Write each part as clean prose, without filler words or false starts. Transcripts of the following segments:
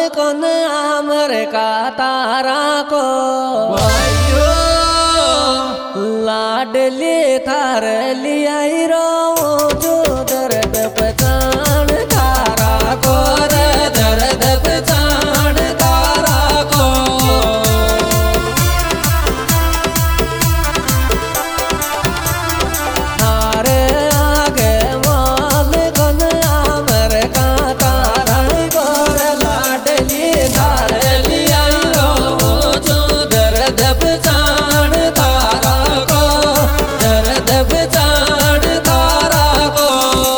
कौन आमर का तारा को भाइयो लाडली थार लिया रो जो दर्द पहचान तारा को रे दर्द पहचान तारा को थारे आगे माल कौन आमर का तारा को रे लाडली थार लिया रो जो दर्द पहचान तारा को दर्द पहचान तारा को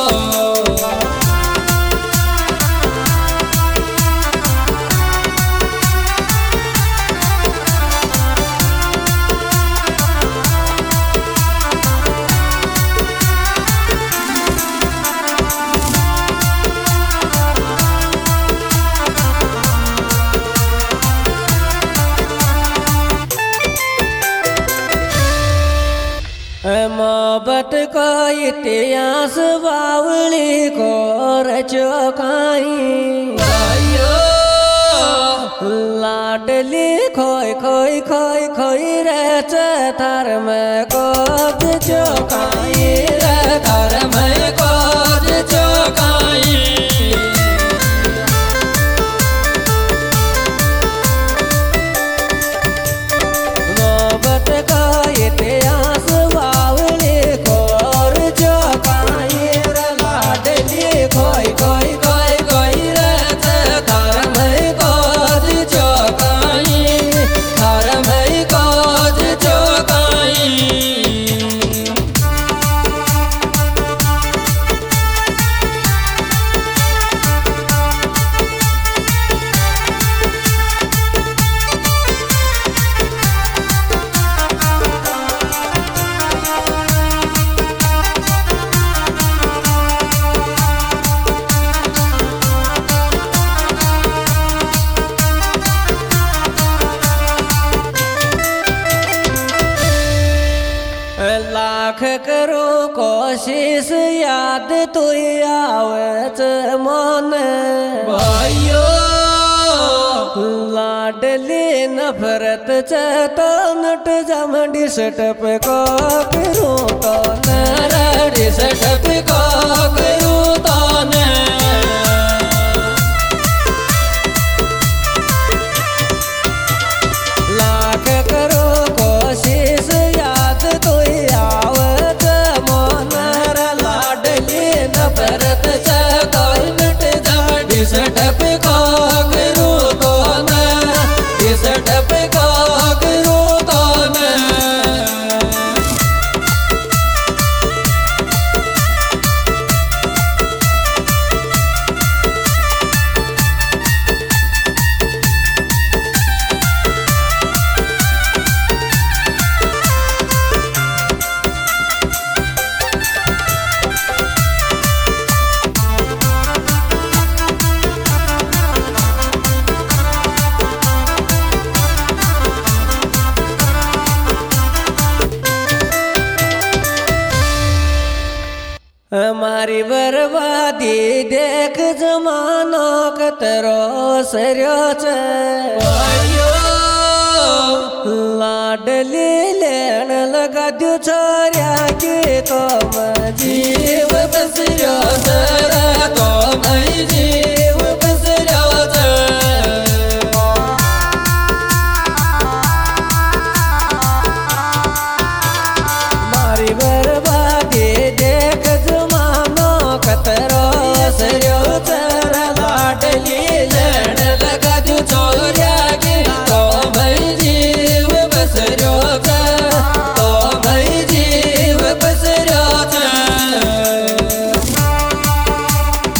मोहब्बत को इतिहास बावली को रचोकाई भाइयो लाडली खोई खोई खोई खोई रे थार में को चौकाई रे थार में को चौकाई मोहब्बत का इतिहास बावली को चौकाई रे लाडली खोई खोई खोई खोई रे थार में को चौकाई थार में को चौकाई लाख करो कोशिश याद तू आवत मन भाइयो लाडली नफरत तो नट जमडी सटप को करूं तो नरडी सटप को करूं तो न लाख करो कोशिश याद तू आवत मन लाडली नफरत तो नट जमडी सटप को करूं तो न सटप को करूं तो न हमारी बर्बादी देख जमानो कतरो सरयो छे भाइयो लाडली लेन लगा दू छोरिया की तो मैं जीव बसरो जरा तो मैं जीव बसरो मारी बर्बादी देख जमानो कतरो सरयो चरा लाडली लेन लगा दू छोरिया की तो मैं जीव बसरो तो मैं जीव बसरो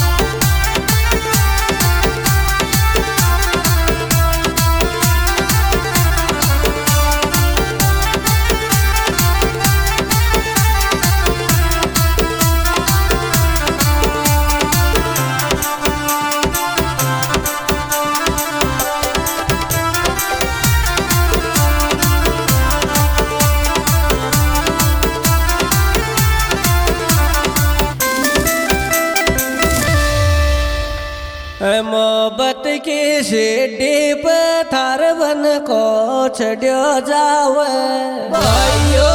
मोहब्बत की सीढ़ी पे थार बन को छड़ियो जावे भाइयों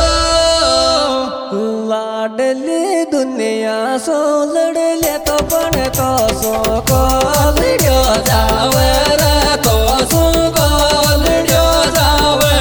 लाडली दुनिया सो लड़ ले तो बन तो सो को लड़ियो जावे रे तो सो को लड़ियो जावे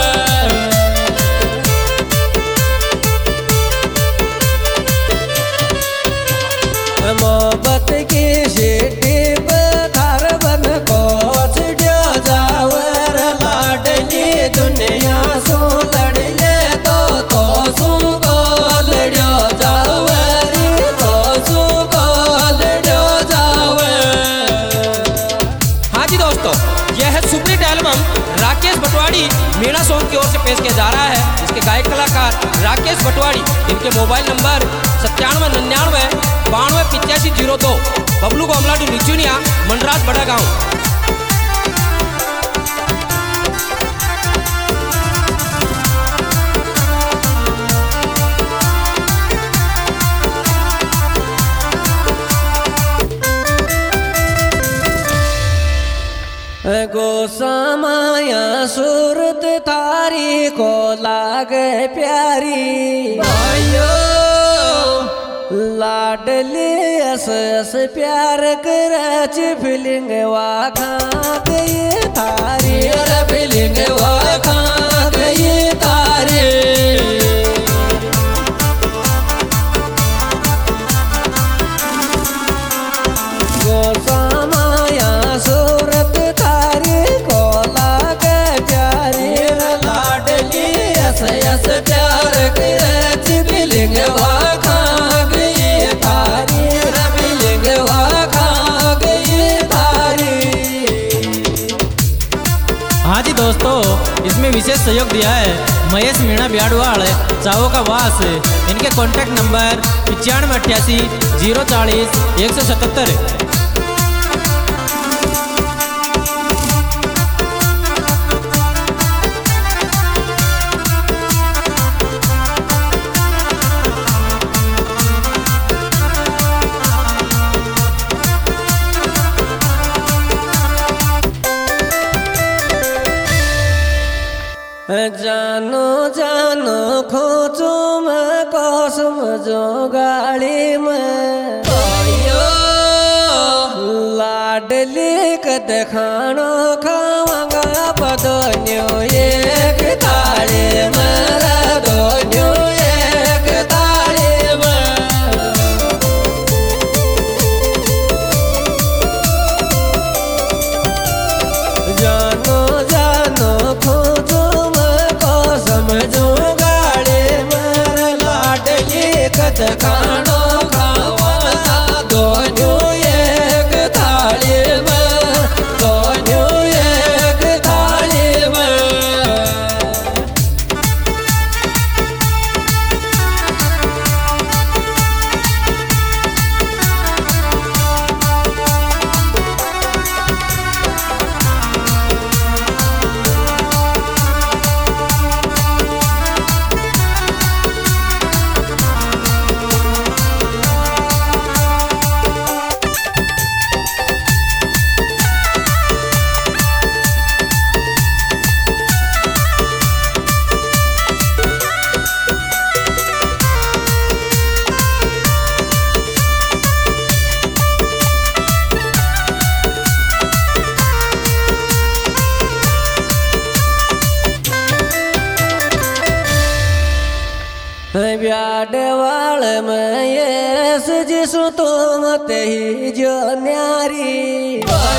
मोहब्बत की सीढ़ी पे थार बन को छड़ियो जावे रे लाडली दुनिया सो लड़ ले तो सो को लड़ियो जावे रे तो सो को लड़ियो जावे। हाँ जी दोस्तों, यह है superhit album Rakesh Batwadi Meena song की ओर से पेश किया जा रहा है। इसके गायक कलाकार राकेश बटवाड़ी, इनके मोबाइल नंबर 9799 928502, बबलू गोमलाडू निचुनिया, मंडराज बड़ा गाँव। गोसामाया सूरत थारी को लागे प्यारी भाइयों लाडली ऐस प्यार करच फीलिंग वाखा गई थारी फीलिंग वाखा गई तारी गोसामाया सूरत थारी को लागे प्यारी लाडली ऐस प्यार करच फीलिंग वाखा गई तारी फीलिंग वाखा गई तारी। हाँ जी दोस्तों, इसमें विशेष सहयोग दिया है महेश मीणा ब्याडवाड़ चावो का वास। इनके कॉन्टैक्ट नंबर 9588 040 177। जानो जानो खोचो मैं कसम जो गाड़ी में लाडली कद खानो खावांगा पदोन्यो एक ताली मेरा दोन्यो एक ताली में जानो जानो खोचो समझो गाड़ी मेरा लाडली कद खानो खावा दोनों एक थाली में दोनों एक थाली में। ब्याडवाल में यस जिसु तुम ते ही जो न्यारी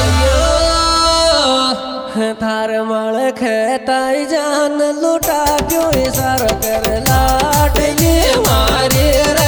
थार मल खेताई जान लुटा क्यों इशार कर लाडली मारी